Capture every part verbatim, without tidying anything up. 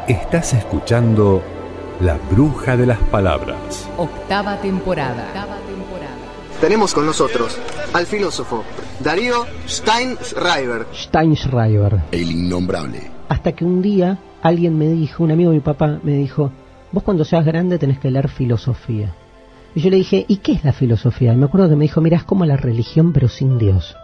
Estás escuchando La Bruja de las Palabras. Octava temporada. Octava temporada. Tenemos con nosotros al filósofo Darío Steinschreiber. Steinschreiber. El innombrable. Hasta que un día alguien me dijo, un amigo de mi papá me dijo, vos cuando seas grande tenés que leer filosofía. Y yo le dije, ¿y qué es la filosofía? Y me acuerdo que me dijo, mirá, es como la religión pero sin Dios.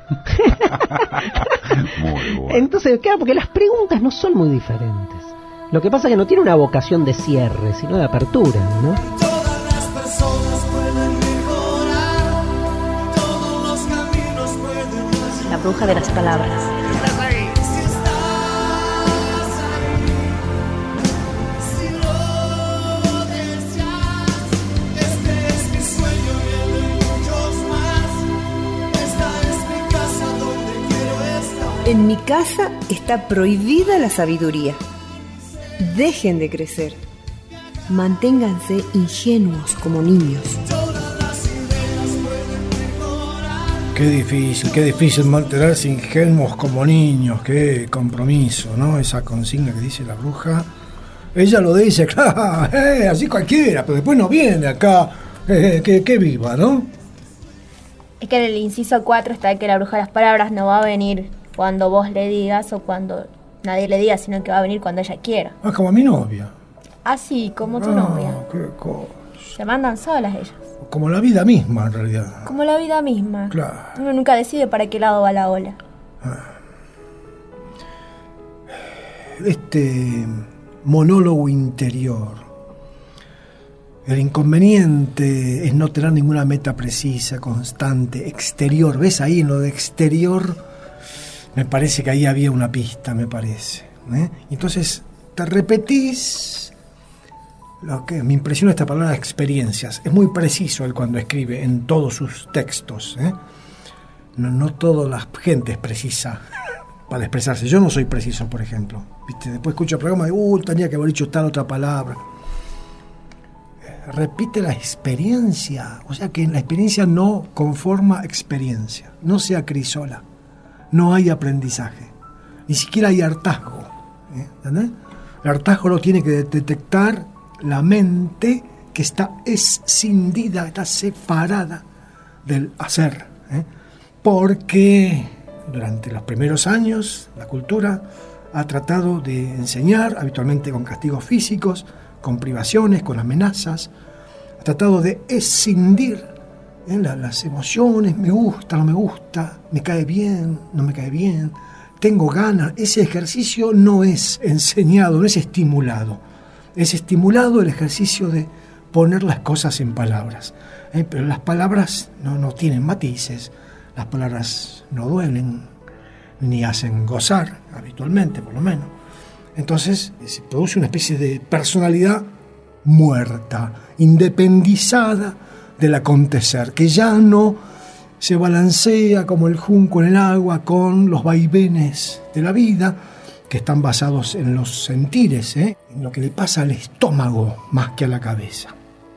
Muy bueno. Entonces, claro, porque las preguntas no son muy diferentes. Lo que pasa es que no tiene una vocación de cierre, sino de apertura, ¿no? Todas las personas pueden mejorar, todos los caminos pueden pasar. La bruja de las palabras. ¿Estás ahí? Si estás ahí, si lo deseas, este es mi sueño y el de muchos más. Esta es mi casa donde quiero estar. En mi casa está prohibida la sabiduría. Dejen de crecer. Manténganse ingenuos como niños. Qué difícil, qué difícil mantenerse ingenuos como niños, qué compromiso, ¿no? Esa consigna que dice la bruja. Ella lo dice, claro, eh, así cualquiera, pero después no viene acá, eh, que, que viva, ¿no? Es que en el inciso cuatro está que la bruja de las palabras no va a venir cuando vos le digas o cuando nadie le diga, sino que va a venir cuando ella quiera. Ah, como a mi novia. Así, como tu Ah, novia. qué cosa. Se mandan solas ellas. Como la vida misma, en realidad. Como la vida misma. Claro. Uno nunca decide para qué lado va la ola. Este monólogo interior. El inconveniente es no tener ninguna meta precisa, constante, exterior. ¿Ves ahí en lo de exterior? Me parece que ahí había una pista, me parece. ¿eh? Entonces, te repetís. Lo que me impresiona esta palabra experiencias. Es muy preciso él cuando escribe en todos sus textos. ¿eh? No, no toda la gente es precisa para expresarse. Yo no soy preciso, por ejemplo. ¿Viste? Después escucho el programa y uh, tenía que haber dicho tal otra palabra. Repite la experiencia. O sea que la experiencia no conforma experiencia. No se acrisola. No hay aprendizaje. Ni siquiera hay hartazgo. ¿eh? ¿Entendés? El hartazgo lo tiene que detectar la mente que está escindida, está separada del hacer. ¿eh? Porque durante los primeros años la cultura ha tratado de enseñar, habitualmente con castigos físicos, con privaciones, con amenazas, ha tratado de escindir ¿eh? la, las emociones, me gusta, no me gusta, me cae bien, no me cae bien, tengo ganas. Ese ejercicio no es enseñado, no es estimulado. Es estimulado el ejercicio de poner las cosas en palabras. ¿eh? Pero las palabras no, no tienen matices, las palabras no duelen, ni hacen gozar, habitualmente por lo menos. Entonces se produce una especie de personalidad muerta, independizada del acontecer, que ya no se balancea como el junco en el agua con los vaivenes de la vida, que están basados en los sentires, ¿eh? en lo que le pasa al estómago más que a la cabeza.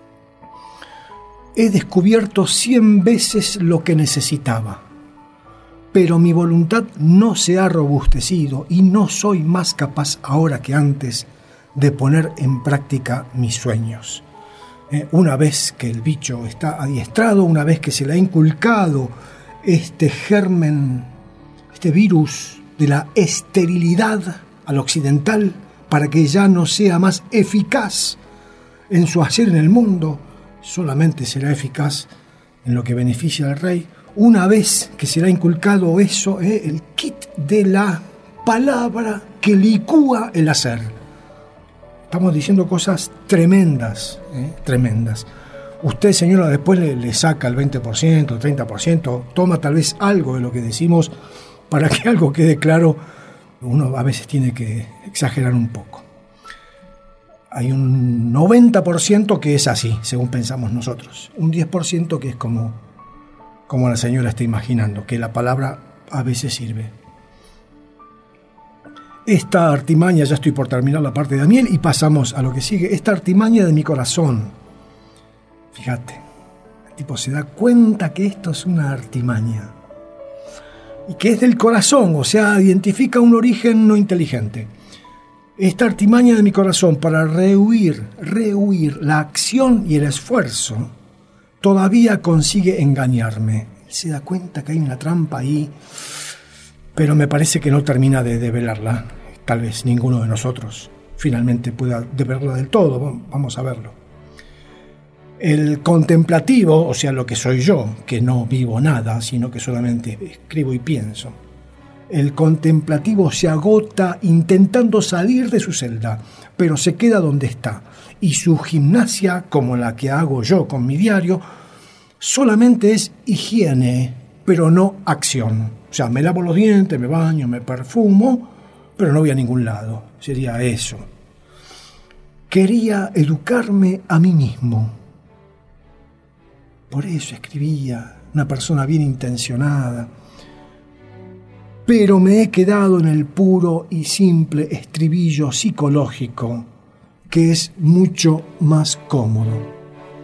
He descubierto cien veces lo que necesitaba, pero mi voluntad no se ha robustecido y no soy más capaz ahora que antes de poner en práctica mis sueños. Eh, una vez que el bicho está adiestrado, una vez que se le ha inculcado este germen, este virus de la esterilidad al occidental, para que ya no sea más eficaz en su hacer en el mundo, solamente será eficaz en lo que beneficia al rey. Una vez que se le ha inculcado eso, eh, el kit de la palabra que licúa el hacer. Estamos diciendo cosas tremendas, eh, tremendas. Usted, señora, después le, le saca el veinte por ciento, el treinta por ciento, toma tal vez algo de lo que decimos para que algo quede claro. Uno a veces tiene que exagerar un poco. Hay un noventa por ciento que es así, según pensamos nosotros. Un diez por ciento que es como, como la señora está imaginando, que la palabra a veces sirve. Esta artimaña, ya estoy por terminar la parte de Daniel y pasamos a lo que sigue. Esta artimaña de mi corazón. Fíjate, el tipo se da cuenta que esto es una artimaña. Y que es del corazón, o sea, identifica un origen no inteligente. esta artimaña de mi corazón para rehuir, rehuir la acción y el esfuerzo, todavía consigue engañarme. Él se da cuenta que hay una trampa ahí, pero me parece que no termina de develarla. Tal vez ninguno de nosotros finalmente pueda develarla del todo. Vamos a verlo. El contemplativo, o sea, lo que soy yo, que no vivo nada, sino que solamente escribo y pienso. El contemplativo se agota intentando salir de su celda, pero se queda donde está. Y su gimnasia, como la que hago yo con mi diario, solamente es higiene, pero no acción. O sea, me lavo los dientes, me baño, me perfumo, pero no voy a ningún lado. Sería eso. Quería educarme a mí mismo. Por eso escribía, una persona bien intencionada. Pero me he quedado en el puro y simple estribillo psicológico, que es mucho más cómodo.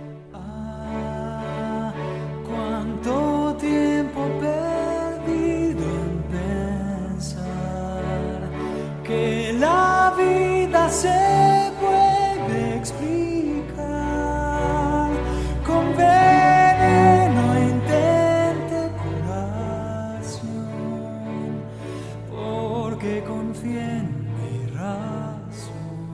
Ah, cuánto tiempo perdido en pensar que la vida se puede explicar con veneno intente curación, porque confío en mi razón.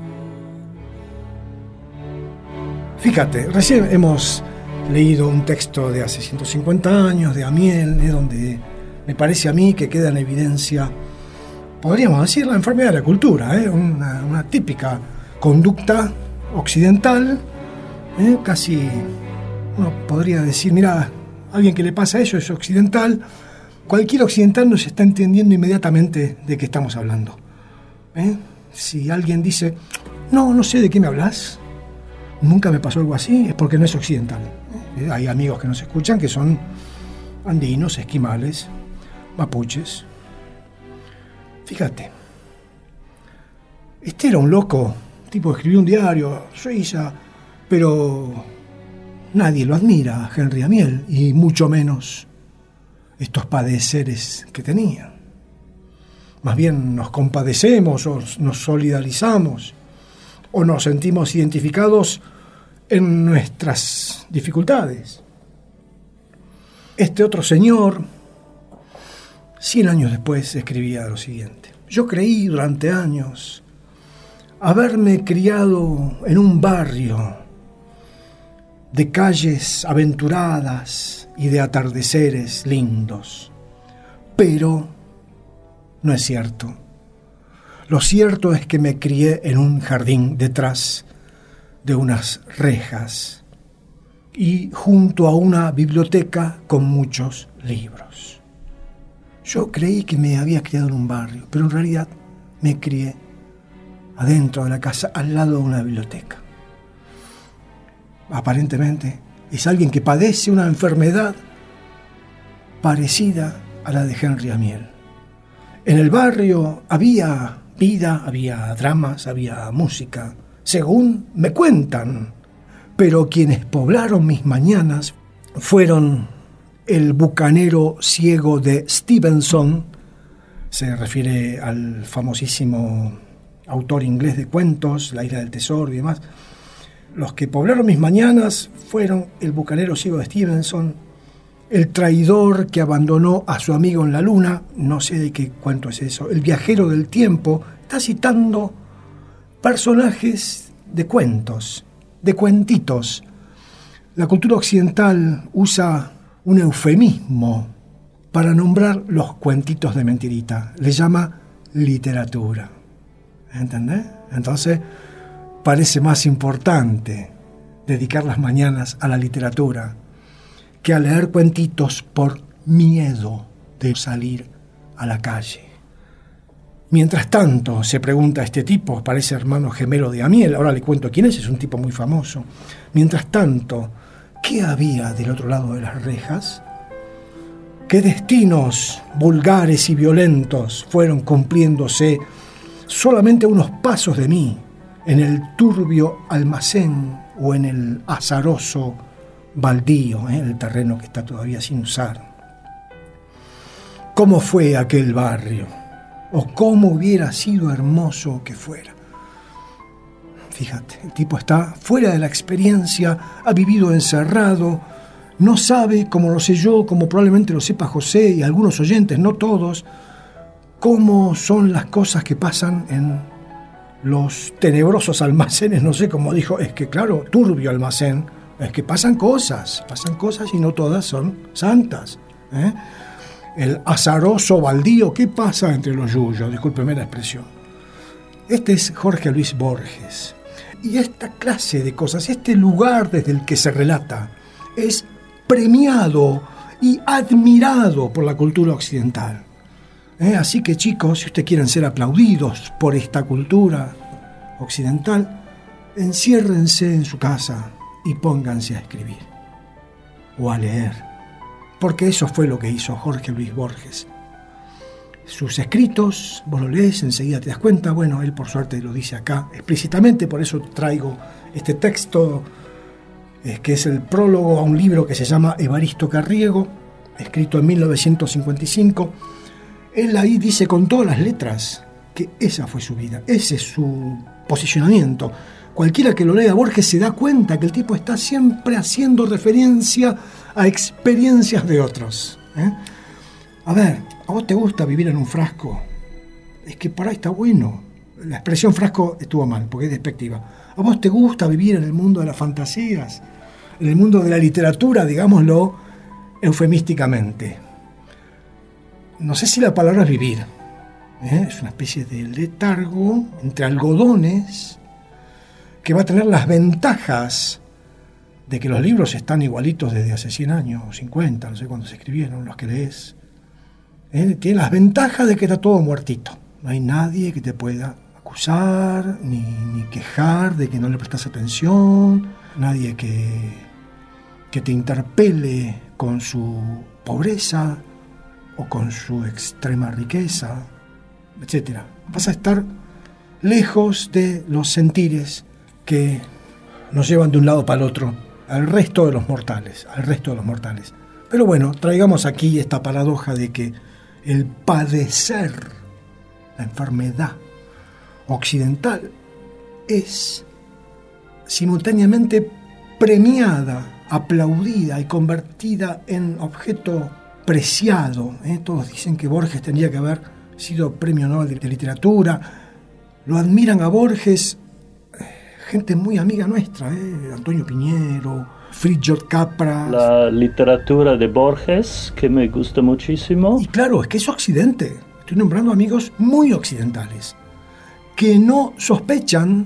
Fíjate, recién hemos leído un texto de hace ciento cincuenta años, de Amiel, ¿eh? Donde me parece a mí que queda en evidencia, podríamos decir, la enfermedad de la cultura, ¿eh? una, una típica conducta occidental, ¿eh? Casi uno podría decir, mira, a alguien que le pasa eso es occidental. Cualquier occidental nos está entendiendo inmediatamente de qué estamos hablando. ¿Eh? Si alguien dice, no, no sé de qué me hablas, nunca me pasó algo así, es porque no es occidental. ¿Eh? Hay amigos que nos escuchan que son andinos, esquimales, mapuches. Fíjate, este era un loco, tipo escribió un diario, Suiza, pero nadie lo admira, Henry Amiel, y mucho menos estos padeceres que tenía. Más bien nos compadecemos o nos solidarizamos o nos sentimos identificados en nuestras dificultades. Este otro señor, cien años después, escribía lo siguiente: yo creí durante años haberme criado en un barrio de calles aventuradas y de atardeceres lindos. Pero no es cierto. Lo cierto es que me crié en un jardín detrás de unas rejas y junto a una biblioteca con muchos libros. Yo creí que me había criado en un barrio, pero en realidad me crié adentro de la casa, al lado de una biblioteca. Aparentemente es alguien que padece una enfermedad parecida a la de Henry Amiel. En el barrio había vida, había dramas, había música, según me cuentan, pero quienes poblaron mis mañanas fueron el bucanero ciego de Stevenson, se refiere al famosísimo autor inglés de cuentos, La isla del tesoro y demás. Los que poblaron mis mañanas fueron el bucanero ciego de Stevenson, el traidor que abandonó a su amigo en la luna, no sé de qué cuento es eso, el viajero del tiempo. Está citando personajes de cuentos, de cuentitos. La cultura occidental usa un eufemismo para nombrar los cuentitos de mentirita. Le llama literatura. ¿Entendés? Entonces parece más importante dedicar las mañanas a la literatura que a leer cuentitos por miedo de salir a la calle. Mientras tanto, se pregunta este tipo, parece hermano gemelo de Amiel, ahora le cuento quién es, es un tipo muy famoso. Mientras tanto, ¿qué había del otro lado de las rejas? ¿Qué destinos vulgares y violentos fueron cumpliéndose solamente a unos pasos de mí, en el turbio almacén o en el azaroso baldío, ¿eh? el terreno que está todavía sin usar? ¿Cómo fue aquel barrio? ¿O cómo hubiera sido hermoso que fuera? Fíjate, el tipo está fuera de la experiencia, ha vivido encerrado, no sabe, como lo sé yo, como probablemente lo sepa José y algunos oyentes, no todos, cómo son las cosas que pasan en los tenebrosos almacenes, no sé cómo dijo, es que claro, turbio almacén, es que pasan cosas, pasan cosas y no todas son santas, ¿eh? El azaroso baldío, ¿qué pasa entre los yuyos? Discúlpeme la expresión. Este es Jorge Luis Borges. Y esta clase de cosas, este lugar desde el que se relata, es premiado y admirado por la cultura occidental. ¿Eh? Así que chicos, si ustedes quieren ser aplaudidos por esta cultura occidental, enciérrense en su casa y pónganse a escribir o a leer, porque eso fue lo que hizo Jorge Luis Borges. Sus escritos, vos lo lees, enseguida te das cuenta, bueno, él por suerte lo dice acá explícitamente, por eso traigo este texto, eh, que es el prólogo a un libro que se llama Evaristo Carriego, escrito en mil novecientos cincuenta y cinco. Él ahí dice con todas las letras que esa fue su vida, ese es su posicionamiento. Cualquiera que lo lea Borges se da cuenta que el tipo está siempre haciendo referencia a experiencias de otros, ¿eh? A ver, ¿a vos te gusta vivir en un frasco? Es que por ahí está bueno. La expresión frasco estuvo mal, porque es despectiva. ¿A vos te gusta vivir en el mundo de las fantasías? En el mundo de la literatura, digámoslo eufemísticamente. No sé si la palabra es vivir, ¿eh? Es una especie de letargo entre algodones que va a tener las ventajas de que los libros están igualitos desde hace cien años, cincuenta, no sé cuándo se escribieron, los que lees. ¿Eh? Tiene las ventajas de que está todo muertito. No hay nadie que te pueda acusar, ni, ni quejar de que no le prestas atención, nadie que, que te interpele con su pobreza o con su extrema riqueza, etcétera. Vas a estar lejos de los sentires que nos llevan de un lado para el otro, al resto de los mortales, al resto de los mortales. Pero bueno, traigamos aquí esta paradoja de que el padecer, la enfermedad occidental, es simultáneamente premiada, aplaudida y convertida en objeto preciado. ¿eh? Todos dicen que Borges tendría que haber sido premio Nobel de literatura. Lo admiran a Borges gente muy amiga nuestra, ¿eh? Antonio Piñero, Fritjof Capra. La literatura de Borges, que me gusta muchísimo. Y claro, es que es occidente. Estoy nombrando amigos muy occidentales, que no sospechan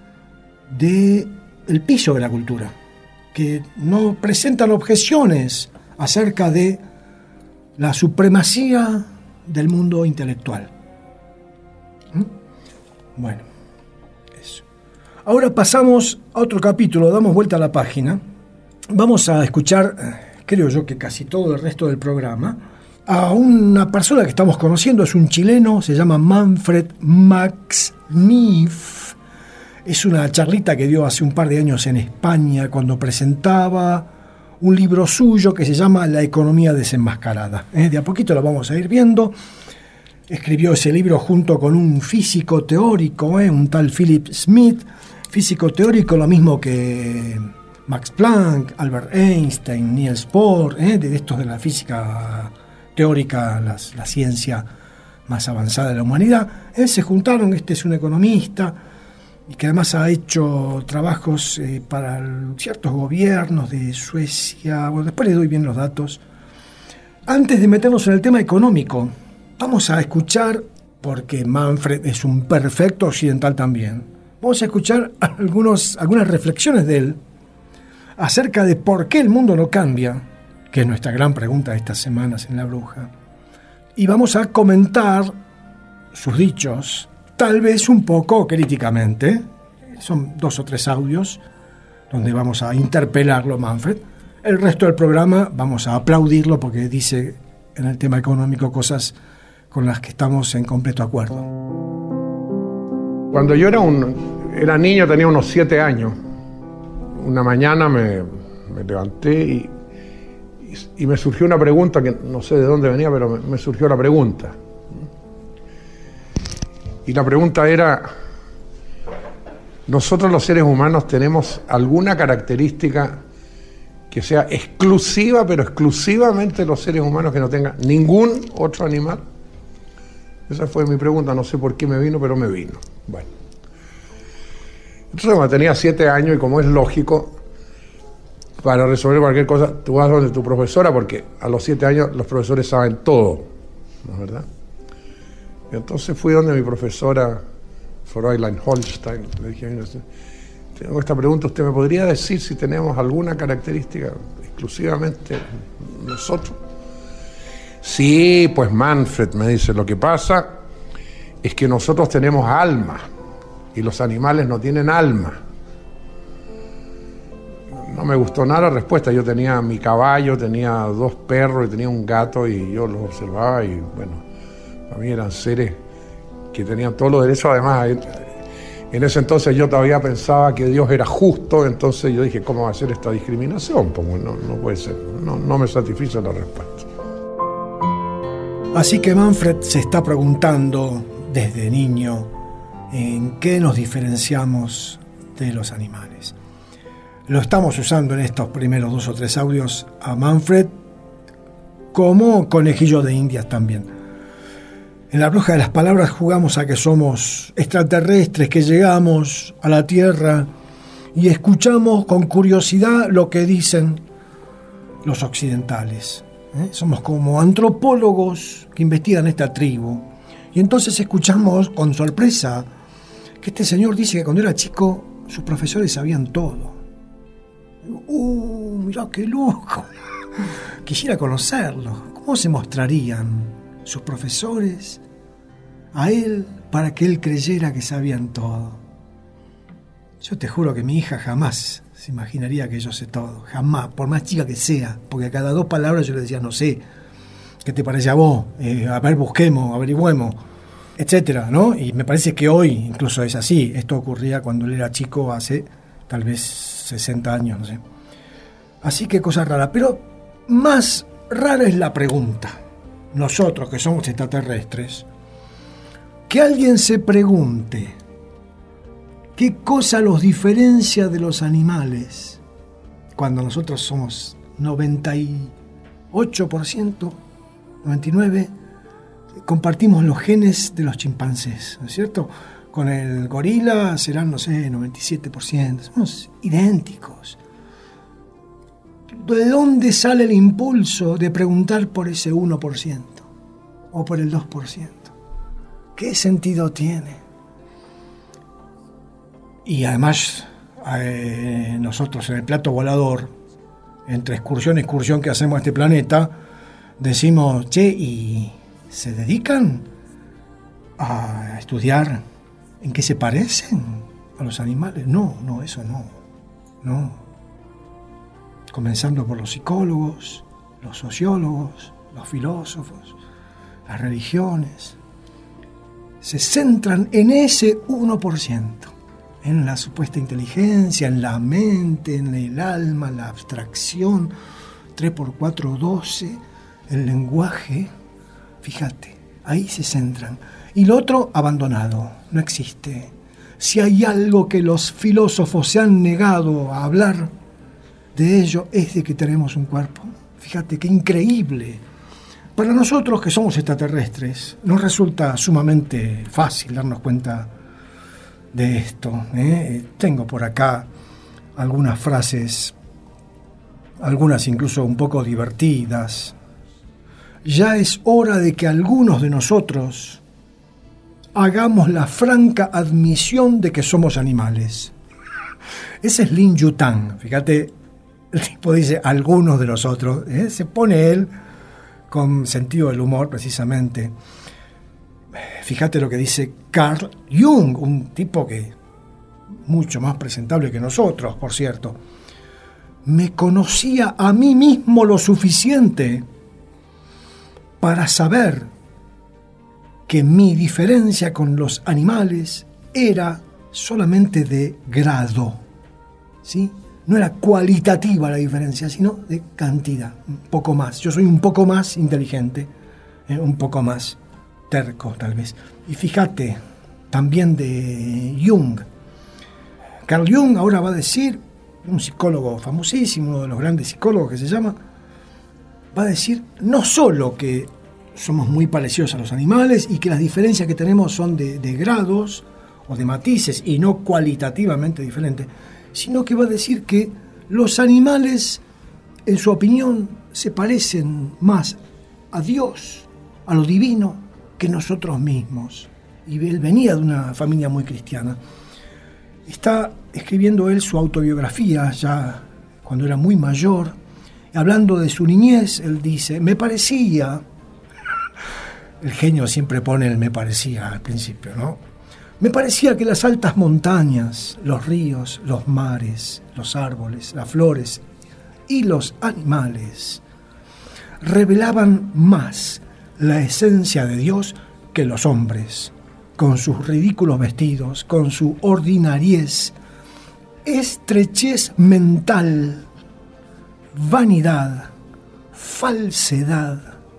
de el piso de la cultura, que no presentan objeciones acerca de la supremacía del mundo intelectual. ¿Mm? Bueno, eso. Ahora pasamos a otro capítulo, damos vuelta a la página. Vamos a escuchar, creo yo que casi todo el resto del programa, a una persona que estamos conociendo, es un chileno, se llama Manfred Max Neff. Es una charlita que dio hace un par de años en España cuando presentaba un libro suyo que se llama La economía desenmascarada. ¿Eh? De a poquito lo vamos a ir viendo. Escribió ese libro junto con un físico teórico, ¿eh? un tal Philip Smith, físico teórico, lo mismo que Max Planck, Albert Einstein, Niels Bohr, ¿eh? de estos de la física teórica, las, la ciencia más avanzada de la humanidad. ¿eh? Se juntaron, este es un economista, y que además ha hecho trabajos eh, para ciertos gobiernos de Suecia. Bueno, después les doy bien los datos. Antes de meternos en el tema económico, vamos a escuchar, porque Manfred es un perfecto occidental también, vamos a escuchar algunos, algunas reflexiones de él acerca de por qué el mundo no cambia, que es nuestra gran pregunta de estas semanas en La Bruja. Y vamos a comentar sus dichos, tal vez un poco críticamente. Son dos o tres audios donde vamos a interpelarlo, Manfred. El resto del programa vamos a aplaudirlo porque dice en el tema económico cosas con las que estamos en completo acuerdo. Cuando yo era, un, era niño, tenía unos siete años, una mañana me, me levanté y, y, y me surgió una pregunta que no sé de dónde venía, pero me, me surgió la pregunta. Y la pregunta era, nosotros los seres humanos tenemos alguna característica que sea exclusiva, pero exclusivamente los seres humanos, que no tenga ningún otro animal? Esa fue mi pregunta, no sé por qué me vino, pero me vino. Bueno. Entonces, cuando tenía siete años, y como es lógico, para resolver cualquier cosa, tú vas donde tu profesora, porque a los siete años los profesores saben todo, ¿no es verdad? Y entonces fui donde mi profesora, Fräulein Holstein, le dije, mira, tengo esta pregunta, ¿usted me podría decir si tenemos alguna característica exclusivamente nosotros? Sí, pues Manfred, me dice, lo que pasa es que nosotros tenemos alma y los animales no tienen alma. No me gustó nada la respuesta. Yo tenía mi caballo, tenía dos perros y tenía un gato, y yo los observaba y bueno, para mí eran seres que tenían todos los derechos. Además, en ese entonces yo todavía pensaba que Dios era justo, entonces yo dije, ¿cómo va a ser esta discriminación? Pues no, no puede ser, no, no me satisfizo la respuesta. Así que Manfred se está preguntando desde niño en qué nos diferenciamos de los animales. Lo estamos usando en estos primeros dos o tres audios a Manfred como conejillo de indias también. En La Bruja de las Palabras jugamos a que somos extraterrestres, que llegamos a la Tierra y escuchamos con curiosidad lo que dicen los occidentales. ¿Eh? Somos como antropólogos que investigan esta tribu. Y entonces escuchamos con sorpresa que este señor dice que cuando era chico sus profesores sabían todo. ¡Uh, mirá qué loco! Quisiera conocerlos. ¿Cómo se mostrarían sus profesores a él para que él creyera que sabían todo? Yo te juro que mi hija jamás se imaginaría que yo sé todo, jamás, por más chica que sea, porque a cada dos palabras yo le decía, no sé, ¿qué te parece a vos? Eh, a ver, busquemos, averigüemos, etcétera, ¿no? Y me parece que hoy incluso es así. Esto ocurría cuando él era chico, hace tal vez sesenta años, no sé. Así que cosa rara, pero más rara es la pregunta. Nosotros que somos extraterrestres, que alguien se pregunte ¿qué cosa los diferencia de los animales? Cuando nosotros somos noventa y ocho por ciento, noventa y nueve por ciento, compartimos los genes de los chimpancés, ¿no es cierto? Con el gorila serán, no sé, noventa y siete por ciento. Somos idénticos. ¿De dónde sale el impulso de preguntar por ese uno por ciento? ¿O por el dos por ciento? ¿Qué sentido tiene? Y además, eh, nosotros en el plato volador, entre excursión y excursión que hacemos a este planeta, decimos, che, ¿y se dedican a estudiar en qué se parecen a los animales? No, no, eso no, no. Comenzando por los psicólogos, los sociólogos, los filósofos, las religiones, se centran en ese uno por ciento. En la supuesta inteligencia, en la mente, en el alma, la abstracción, tres por cuatro, doce, el lenguaje, fíjate, ahí se centran. Y lo otro, abandonado, no existe. Si hay algo que los filósofos se han negado a hablar de ello, es de que tenemos un cuerpo. Fíjate qué increíble. Para nosotros que somos extraterrestres, nos resulta sumamente fácil darnos cuenta de esto, ¿eh? Tengo por acá algunas frases, algunas incluso un poco divertidas. Ya es hora de que algunos de nosotros hagamos la franca admisión de que somos animales. Ese es Lin Yutang, fíjate, el tipo dice algunos de nosotros, ¿eh? Se pone él con sentido del humor precisamente. Fíjate lo que dice Carl Jung, un tipo que mucho más presentable que nosotros, por cierto. Me conocía a mí mismo lo suficiente para saber que mi diferencia con los animales era solamente de grado, ¿sí? No era cualitativa la diferencia, sino de cantidad, un poco más. Yo soy un poco más inteligente, ¿eh? Un poco más terco tal vez. Y fíjate, también de Jung, Carl Jung ahora va a decir, un psicólogo famosísimo, uno de los grandes psicólogos que se llama, va a decir no solo que somos muy parecidos a los animales y que las diferencias que tenemos son de, de grados o de matices y no cualitativamente diferentes, sino que va a decir que los animales, en su opinión, se parecen más a Dios, a lo divino, que nosotros mismos. Y él venía de una familia muy cristiana. Está escribiendo él su autobiografía ya cuando era muy mayor. Hablando de su niñez, él dice, me parecía, el genio siempre pone el me parecía al principio, ¿no? Me parecía que las altas montañas, los ríos, los mares, los árboles, las flores y los animales revelaban más la esencia de Dios que los hombres, con sus ridículos vestidos, con su ordinariez, estrechez mental, vanidad, falsedad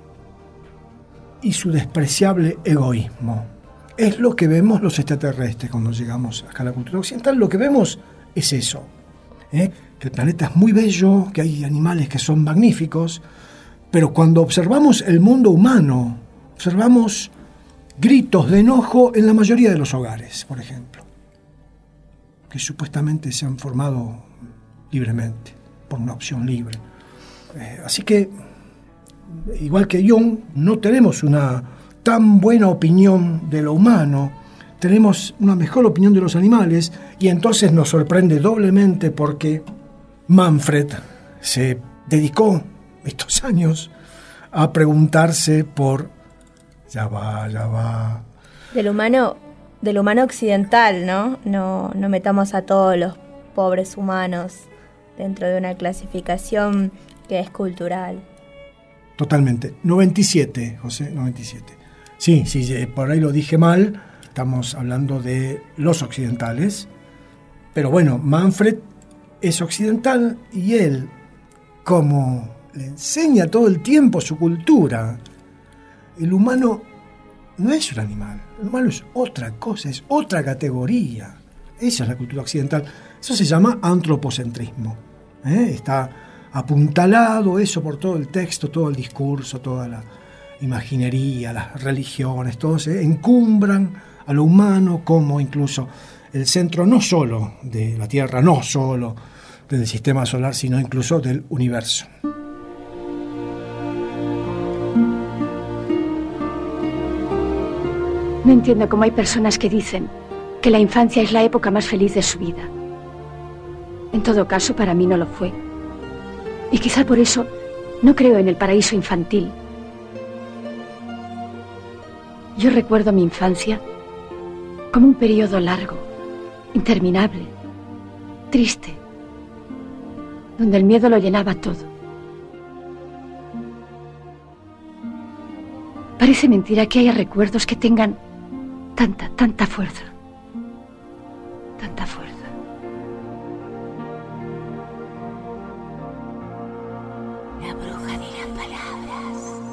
y su despreciable egoísmo. Es lo que vemos los extraterrestres cuando llegamos acá a la cultura occidental. Lo que vemos es eso, ¿eh? Que el planeta es muy bello, que hay animales que son magníficos, pero cuando observamos el mundo humano, observamos gritos de enojo en la mayoría de los hogares, por ejemplo, que supuestamente se han formado libremente, por una opción libre. Eh, así que, igual que Jung, no tenemos una tan buena opinión de lo humano, tenemos una mejor opinión de los animales, y entonces nos sorprende doblemente porque Manfred se dedicó estos años a preguntarse por, ya va, ya va, Del humano, del humano occidental, ¿no? No, no metamos a todos los pobres humanos dentro de una clasificación que es cultural. Totalmente. noventa y siete, José, noventa y siete. Sí, sí, por ahí lo dije mal, estamos hablando de los occidentales, pero bueno, Manfred es occidental y él, como le enseña todo el tiempo su cultura, el humano no es un animal, el humano es otra cosa, es otra categoría. Esa es la cultura occidental. Eso se llama antropocentrismo. ¿eh? Está apuntalado eso por todo el texto, todo el discurso, toda la imaginería, las religiones, todo se encumbran a lo humano como incluso el centro no solo de la Tierra, no solo del sistema solar, sino incluso del universo. No entiendo cómo hay personas que dicen que la infancia es la época más feliz de su vida. En todo caso, para mí no lo fue. Y quizá por eso no creo en el paraíso infantil. Yo recuerdo mi infancia como un periodo largo, interminable, triste, donde el miedo lo llenaba todo. Parece mentira que haya recuerdos que tengan tanta, tanta fuerza. Tanta fuerza. La bruja de las palabras.